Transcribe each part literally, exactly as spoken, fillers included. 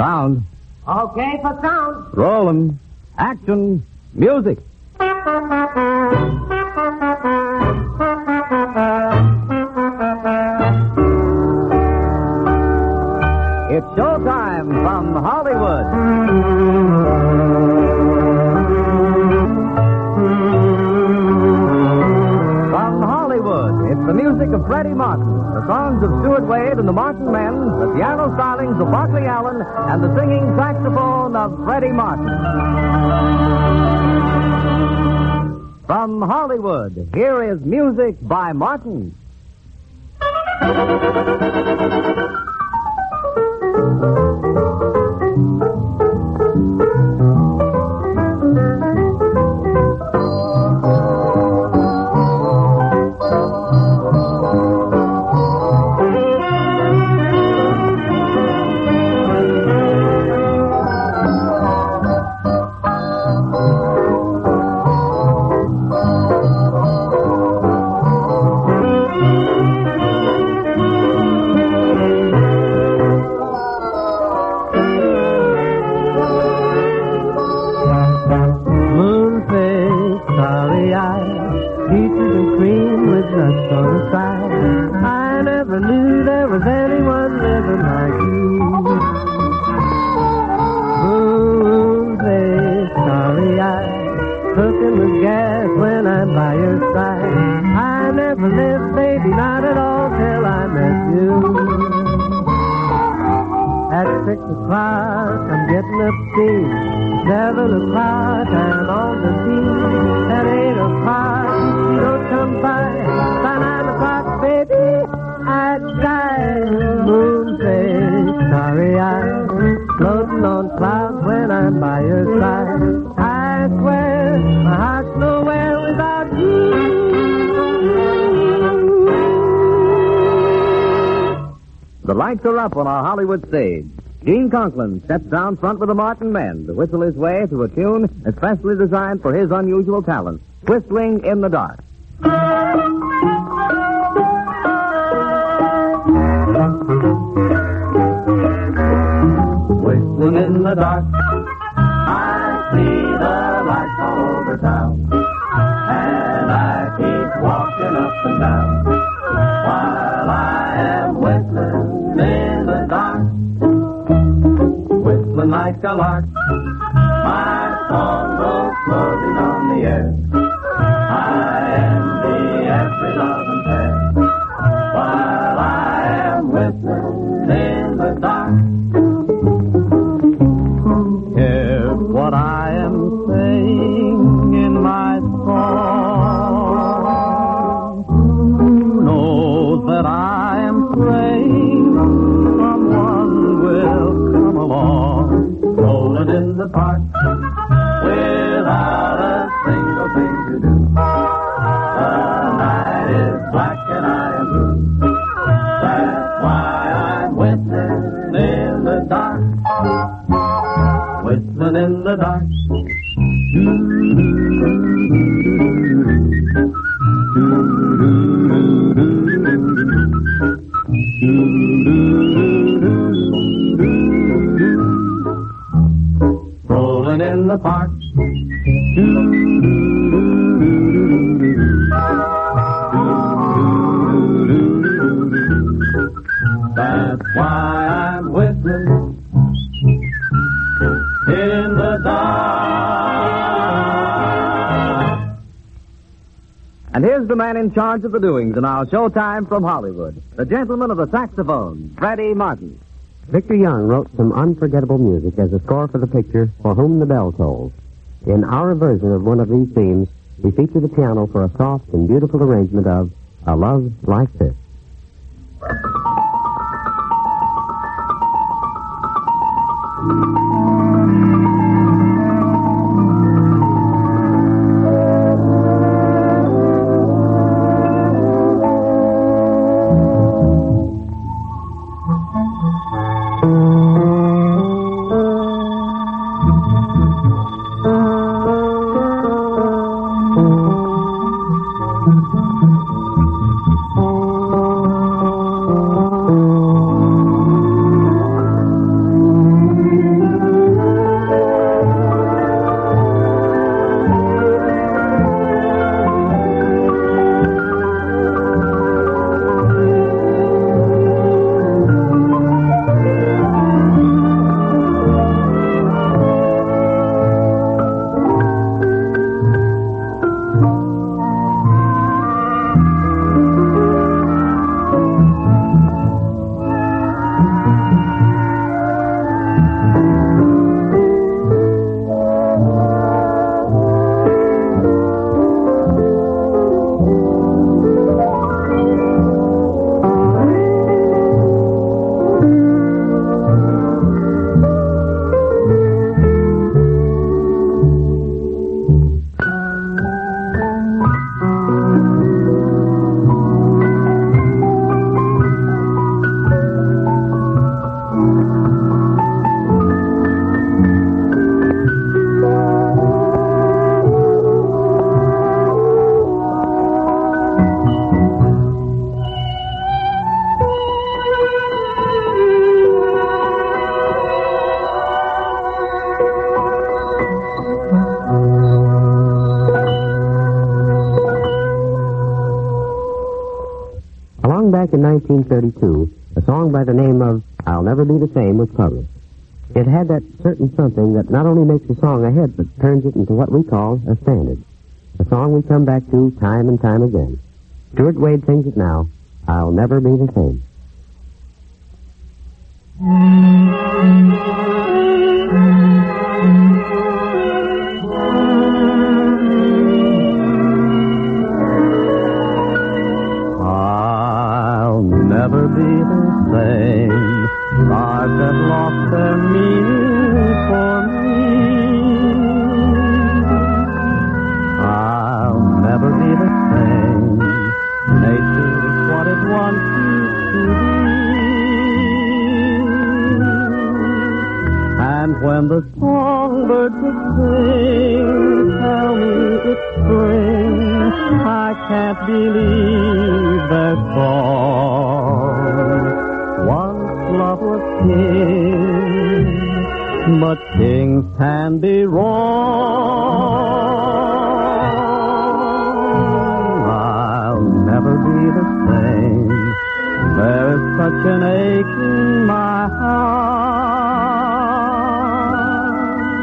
Sound. Okay for sound. Rolling. Action. Music. It's showtime from Hollywood. From Hollywood, it's the music of Freddie Martin, the songs of Stuart Wade and the Martin Men, the piano stylings of Barclay Allen, and the singing saxophone of Freddie Martin. From Hollywood, here is music by Martin. The lights are up on our Hollywood stage. Gene Conklin steps down front with the Martin Men to whistle his way through a tune especially designed for his unusual talent, Whistling in the Dark. Whistling in the dark, I see the lights all over town, and I keep walking up and down while I am whistling in the dark. Whistling like a lark, my song goes floating on the air. I am the every love and fair while I am whistling in the dark. Hear what I am saying in my song. Who knows that I am praying someone will come along, rolling in the park without a single thing to do. The night is black and I am blue. That's why I'm whistling in the dark. Whistling in the dark. Rolling in the park. That's why I'm whistling in the dark. And here's the man in charge of the doings in our showtime from Hollywood, the gentleman of the saxophone, Freddie Martin. Victor Young wrote some unforgettable music as a score for the picture For Whom the Bell Tolls. In our version of one of these themes, we feature the piano for a soft and beautiful arrangement of A Love Like This. nineteen thirty-two, a song by the name of I'll Never Be the Same was published. It had that certain something that not only makes a song a hit, but turns it into what we call a standard. A song we come back to time and time again. Stuart Wade sings it now, I'll Never Be the Same. I'll never be the same. Stars have lost their meaning for me. I'll never be the same. Nature is what it once used to be. And when the songbirds would sing, tell me it's spring, I can't believe their song. Once love was king, but kings can be wrong. I'll never be the same. There's such an ache in my heart.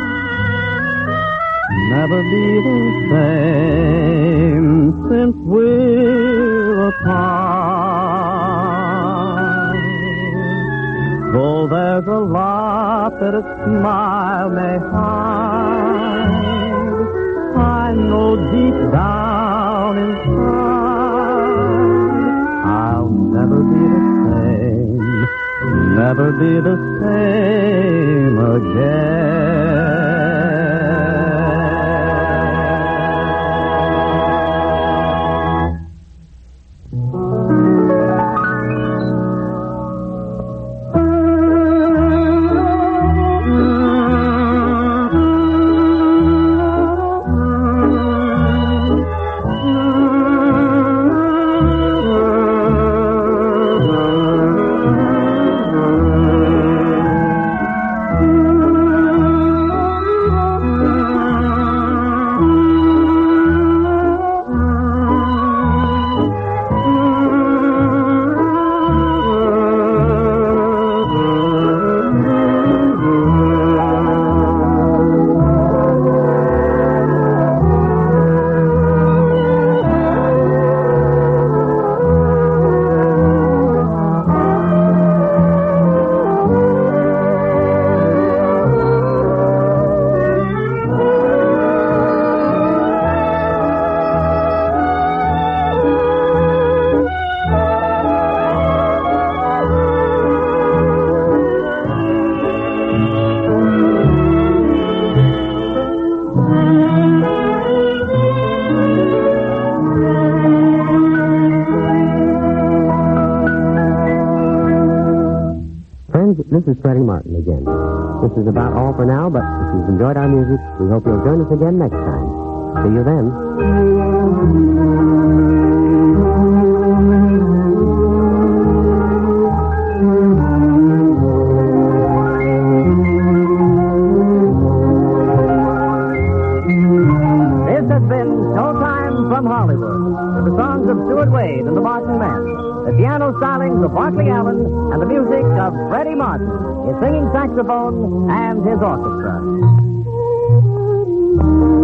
Never be the same since we're apart. Though there's a lot that a smile may hide, I know deep down inside I'll never be the same, never be the same again. This is Freddie Martin again. This is about all for now, but if you've enjoyed our music, we hope you'll join us again next time. See you then. This has been Showtime from Hollywood, with the songs of Stuart Wade and the Martin Men, the piano stylings of Bartley Allen, and the music of Freddie Martin, his singing saxophone, and his orchestra.